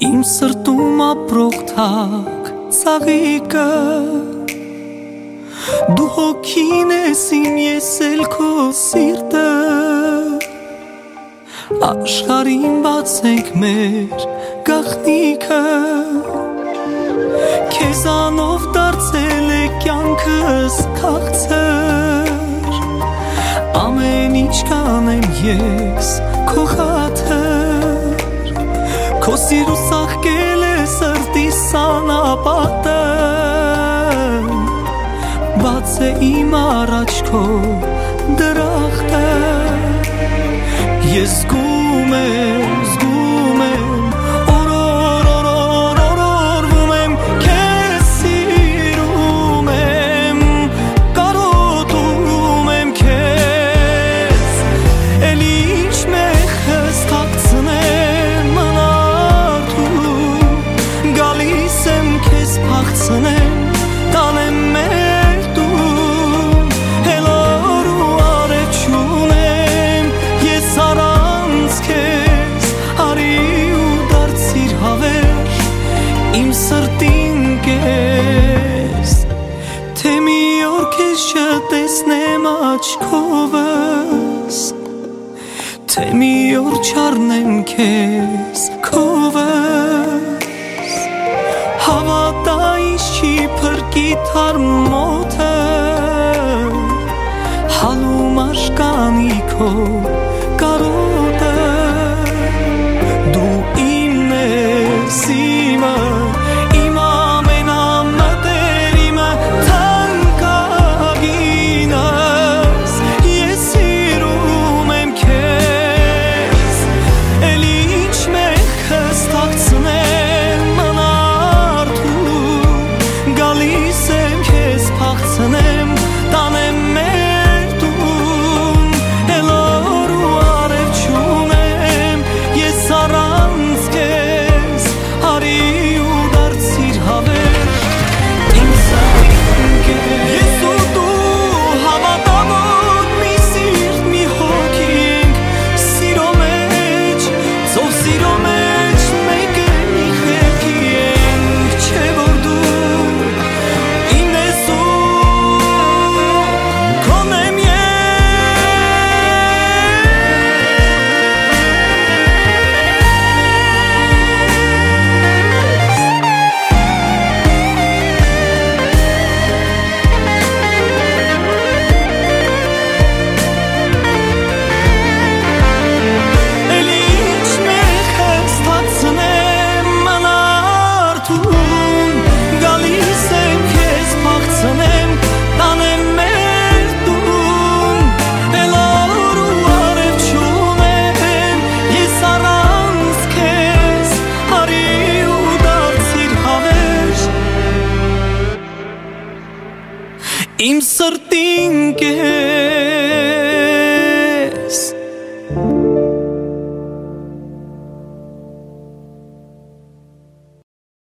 Իմ սրտում ապրող թակ ծաղիկը Դու հոգին ես իմ, ես էլ քո սիրտը Աշխարհին բացենք մեր գաղտնիքը Քեզանով դարձել է կյանքս քաղցր Ամեն ինչ կանեմ ես քո խաթր Քո սիրու սաղկել է սրտիս անապատը Բաց է իմ առաջ քո դրախտը Ես զգում եմ օրորվում եմ Քեզ սիրում եմ կարոտում եմ քեզ Էլ ինչ մեխս թաքցնեմ մնարդու Գալիս եմ քեզ փախցնեմ տանեմ մեր տուն Էլ օր ու արև չունեմ ես առանց քեզ արի ու դարձիր հավերժ իմ սրտին կես Թե մի օր քեզ չտեսնեմ աչքովս Թե մի օր չառնեմ քեզ քովս Հավատա ինչ չի փրկի թարմոթը Հալում աշկանի քո կարոտը Դու իմն ես իմը Իմ ամենամտերիմը թանկագինս Ես սիրում եմ քեզ Էլ ինչ մեխս թաքցնեմ մնարդու Գալիս եմ քեզ փախցնեմ տանեմ մեր տուն Էլ օր ու արև չունեմ ես առանց քեզ արի ու դարձիր հավերժ իմ սրտին կես Ես ու դու հավատամոտ մի սիրտ մի հոգի ենք Սիրո մեջ, ծով սիրո մեջ մեկ է մի խելքի ենք Չէ որ դու իմն ես ու քոն եմ ես Էլ ինչ մեխս թաքցնեմ մնարդուն Գալիս եմ քեզ փախցնեմ տանեմ մեր տուն Էլ օր ու արև չունեմ ես առանց քեզ արի ու դարձիր հավերժ իմ սրտին կես